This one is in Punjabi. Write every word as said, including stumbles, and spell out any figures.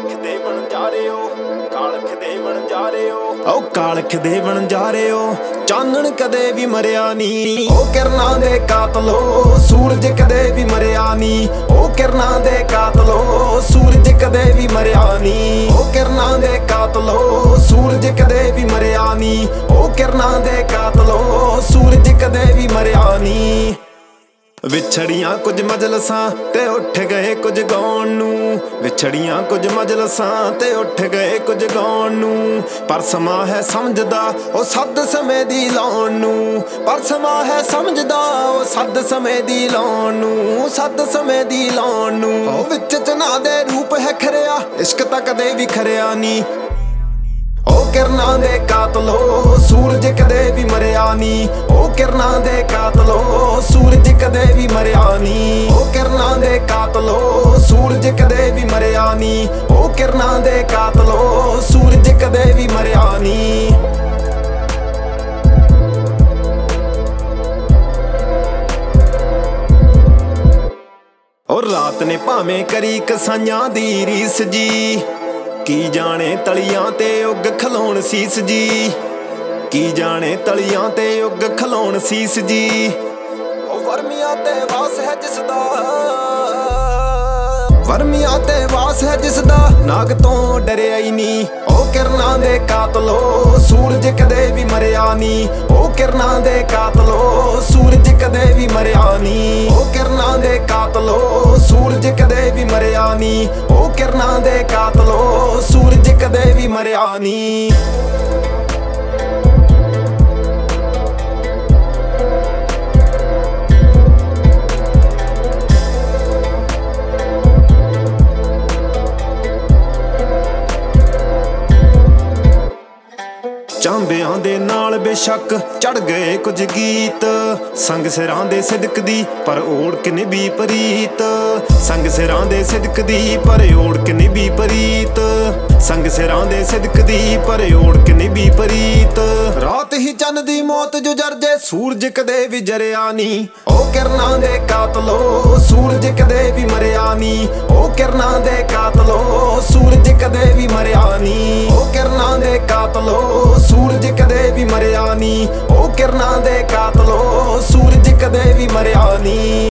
ਕਾਲਖ ਦੇ ਬਣ ਜਾ ਰਹੇ ਹੋ, ਕਾਲਖ ਦੇ ਬਣ ਜਾ ਰਹੇ ਹੋ, ਓ ਕਾਲਖ ਦੇ ਬਣ ਜਾ ਰਹੇ ਹੋ। ਚਾਨਣ ਕਦੇ ਵੀ ਮਰਿਆ ਨੀ, ਓ ਕਿਰਨਾਂ ਦੇ ਕਾਤਲੋ, ਸੂਰਜ ਕਦੇ ਵੀ ਮਰਿਆ ਨੀ, ਓ ਕਿਰਨਾਂ ਦੇ ਕਾਤਲੋ, ਸੂਰਜ ਕਦੇ ਵੀ ਮਰਿਆ ਨੀ, ਓ ਕਿਰਨਾਂ ਦੇ ਕਾਤਲੋ, ਸੂਰਜ ਕਦੇ ਵੀ ਮਰਿਆ ਨੀ, ਓ ਕਿਰਨਾਂ ਦੇ ਕਾਤਲੋ, ਸੂਰਜ ਕਦੇ ਵੀ ਮਰਿਆ ਨੀ। ਵਿਛੜੀਆਂ ਕੁਝ ਮਜਲਸਾਂ ਤੇ ਉੱਠ ਗਏ ਕੁਝ ਗਾਉਣ ਨੂੰ, ਵਿਛੜੀਆਂ ਕੁਝ ਮਜਲਸਾਂ ਤੇ ਉੱਠ ਗਏ ਕੁਝ ਗਾਉਣ ਨੂੰ। ਪਰ ਸਮਾਂ ਹੈ ਸਮਝਦਾ ਉਹ ਸੱਦ ਸਮੇਂ ਦੀ ਲਾਉਣ ਨੂੰ, ਪਰ ਸਮਾਂ ਹੈ ਸਮਝਦਾ ਉਹ ਸੱਦ ਸਮੇਂ ਦੀ ਲਾਉਣ ਨੂੰ, ਸੱਦ ਸਮੇਂ ਦੀ ਲਾਉਣ ਨੂੰ। ਉਹ ਵਿੱਚ ਚਨਾ ਦੇ ਰੂਪ ਹੈ ਖਰਿਆ, ਇਸ਼ਕ ਤਾਂ ਕਦੇ ਵੀ ਖਰਿਆ ਨੀ। ਓ ਕਿਰਨਾਂ ਦੇ ਕਾਤਲੋ, ਸੂਰਜ ਕਦੇ ਵੀ ਮਰਿਆ ਨੀ, ਓ ਕਿਰਨਾਂ ਦੇ ਕਾਤਲੋ, ਸੂਰਜ ਕਦੇ ਵੀ ਮਰਿਆ ਨੀ, ਓ ਕਿਰਨਾਂ ਦੇ ਕਾਤਲੋ, ਸੂਰਜ ਕਦੇ ਵੀ ਮਰਿਆ ਨੀ, ਓ ਕਿਰਨਾਂ ਦੇ ਕਾਤਲੋ, ਸੂਰਜ ਕਦੇ ਵੀ ਮਰਿਆ ਨੀ। ਓ ਰਾਤ ਨੇ ਭਾਵੇਂ ਕਰੀ ਕਸਾਈਆਂ ਦੀ ਰੀਸ ਜੀ, ਕੀ ਜਾਣੇ ਤਲੀਆਂ ਤੇ ਉੱਗ ਖਲਾਉਣ ਸੀਸ ਜੀ, ਕੀ ਜਾਣੇ ਤਲੀਆਂ ਤੇ ਉੱਗ ਖਲਾਉਣ ਸੀਸ ਜੀ। ਉਹ ਵਰਮੀਆਂ ਤੇ ਵਾਸ ਹੈ ਜਿਸਦਾ, ਵਰਮੀਆਂ ਤੇ ਵਾਸ ਹੈ ਜਿਸਦਾ, ਨਾਗ ਤੋਂ ਡਰਿਆ ਹੀ ਨੀ। ਉਹ ਕਿਰਨਾਂ ਦੇ ਕਾਤਲੋ, ਸੂਰਜ ਕਦੇ ਵੀ ਮਰਿਆ ਨੀ, ਉਹ ਕਿਰਨਾਂ ਦੇ ਕਾਤਲੋ, ਸੂਰਜ ਕਦੇ ਵੀ ਮਰਿਆ ਨੀ, ਉਹ ਕਿਰਨਾਂ ਦੇ ਕਾਤਲੋ, ਸੂਰਜ ਕਦੇ ਵੀ ਮਰਿਆ ਨੀ, ਉਹ ਕਿਰਨਾਂ ਦੇ ਕਾਤਲੋ, ਸੂਰਜ ਕਦੇ ਵੀ ਮਰਿਆ ਨੀ। ਚਾਂਬਿਆਂ ਦੇ ਨਾਲ ਬੇਸ਼ੱਕ ਚੜ ਗਏ ਕੁਝ ਗੀਤ, ਸੰਗ ਸਿਰਾਂ ਦੇ ਸਿਦਕ ਦੀ ਪਰ ਓੜ ਕੇ ਨਿਭੀ ਪ੍ਰੀਤ, ਸੰਗ ਸਿਰਾਂ ਦੇ ਸਿਦਕ ਦੀ ਪਰ ਓੜ ਕੇ ਨਿਭੀ ਪ੍ਰੀਤ, ਸੰਗ ਸਿਰਾਂ ਦੇ ਸਿਦਕ ਦੀ ਪਰ ਓੜ ਕੇ ਨਿਭੀ ਪ੍ਰੀਤ। ਰਾਤ ਹੀ ਚੰਨ ਦੀ ਮੌਤ ਜੋ ਜਰਜੇ, ਸੂਰਜ ਕਦੇ ਵੀ ਜਰਿਆ ਨੀ। ਉਹ ਕਿਰਨਾਂ ਦੇ ਕਾਤਲੋ, ਸੂਰਜ ਕਦੇ ਵੀ ਮਰਿਆ ਨੀ, ਉਹ ਕਿਰਨਾਂ ਦੇ ਕਾਤਲੋ, ਸੂਰਜ ਕਦੇ ਵੀ ਮਰਿਆ ਨੀ, ਉਹ ਕਿਰਨਾਂ ਦੇ ਕਾਤਲੋ, ਸੂਰਜ ਕਦੇ ਵੀ ਮਰਿਆ ਨੀ, ਉਹ ਕਿਰਨਾਂ ਦੇ ਕਾਤਲੋ, ਸੂਰਜ ਕਦੇ ਵੀ ਮਰਿਆ ਨੀ।